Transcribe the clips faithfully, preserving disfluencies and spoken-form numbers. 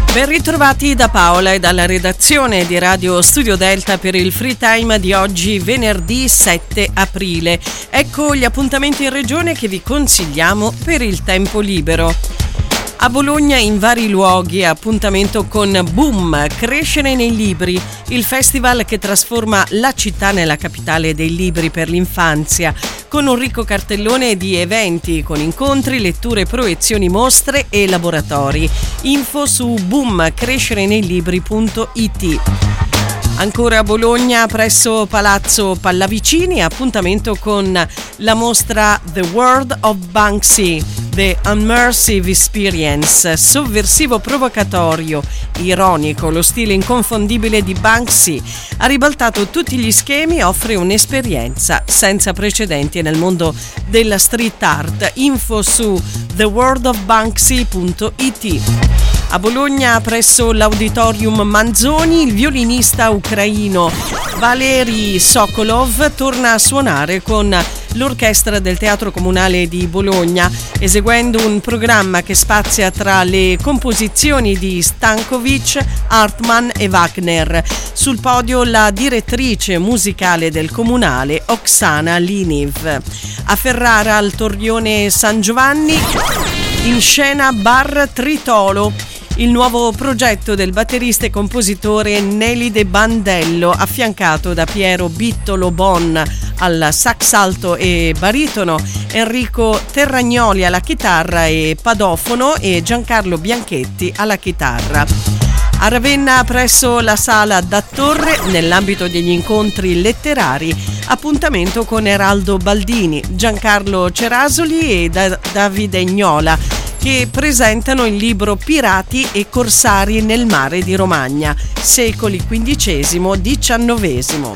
Ben ritrovati da Paola e dalla redazione di Radio Studio Delta per il Free Time di oggi, venerdì sette aprile. Ecco gli appuntamenti in regione che vi consigliamo per il tempo libero. A Bologna in vari luoghi appuntamento con Boom, Crescere nei libri, il festival che trasforma la città nella capitale dei libri per l'infanzia, con un ricco cartellone di eventi con incontri, letture, proiezioni, mostre e laboratori. Info su boom crescere nei libri punto it. Ancora a Bologna, presso Palazzo Pallavicini, appuntamento con la mostra The World of Banksy, The Immersive Experience, sovversivo provocatorio, ironico, lo stile inconfondibile di Banksy. Ha ribaltato tutti gli schemi, offre un'esperienza senza precedenti nel mondo della street art. Info su the world of banksy punto it. A Bologna, presso l'Auditorium Manzoni, il violinista ucraino Valery Sokolov torna a suonare con l'orchestra del Teatro Comunale di Bologna, eseguendo un programma che spazia tra le composizioni di Stankovic, Hartmann e Wagner. Sul podio la direttrice musicale del Comunale, Oksana Liniv. A Ferrara, al Torrione San Giovanni, in scena Bar Tritolo, il nuovo progetto del batterista e compositore Nelly Bandello, affiancato da Piero Bittolo Bon al sax alto e baritono, Enrico Terragnoli alla chitarra e padofono e Giancarlo Bianchetti alla chitarra. A Ravenna, presso la Sala da Torre, nell'ambito degli incontri letterari, appuntamento con Eraldo Baldini, Giancarlo Cerasoli e da- Davide Gnola, che presentano il libro Pirati e corsari nel mare di Romagna, secoli quindicesimo diciannovesimo.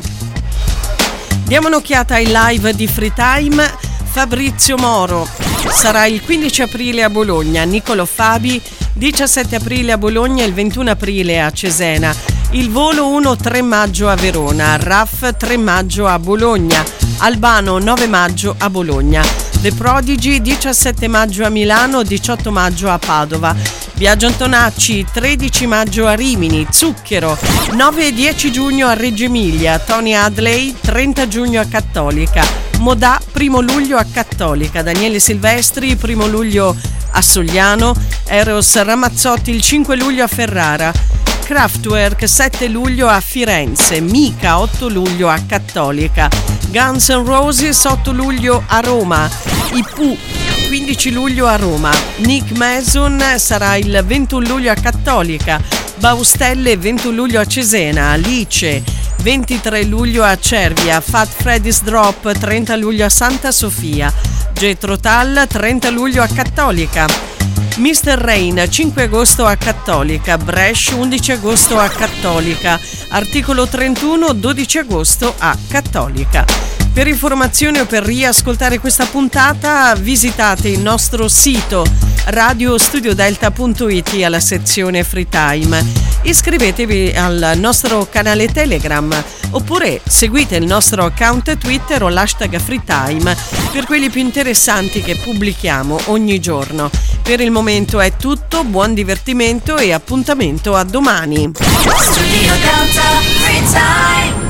Diamo un'occhiata ai live di Free Time. Fabrizio Moro sarà il quindici aprile a Bologna, Niccolò Fabi diciassette aprile a Bologna e il ventuno aprile a Cesena. Il volo uno tre maggio a Verona, Raff tre maggio a Bologna, Albano nove maggio a Bologna, The Prodigy diciassette maggio a Milano, diciotto maggio a Padova, Biagio Antonacci tredici maggio a Rimini, Zucchero nove e dieci giugno a Reggio Emilia, Tony Hadley trenta giugno a Cattolica, Modà primo luglio a Cattolica, Daniele Silvestri primo luglio a Sogliano, Eros Ramazzotti il cinque luglio a Ferrara, Kraftwerk sette luglio a Firenze, Mica otto luglio a Cattolica, Guns N' Roses otto luglio a Roma, I Pooh quindici luglio a Roma, Nick Mason sarà il ventuno luglio a Cattolica, Baustelle ventuno luglio a Cesena, Alice ventitré luglio a Cervia, Fat Freddy's Drop trenta luglio a Santa Sofia, Jethro Tull trenta luglio a Cattolica, mister Rain cinque agosto a Cattolica, Bresh undici agosto a Cattolica, Articolo trentuno dodici agosto a Cattolica. Per informazioni o per riascoltare questa puntata visitate il nostro sito radio studio delta punto it alla sezione Free Time. Iscrivetevi al nostro canale Telegram oppure seguite il nostro account Twitter o l'hashtag Free Time per quelli più interessanti che pubblichiamo ogni giorno. Per il momento è tutto, buon divertimento e appuntamento a domani. Studio Delta Free Time.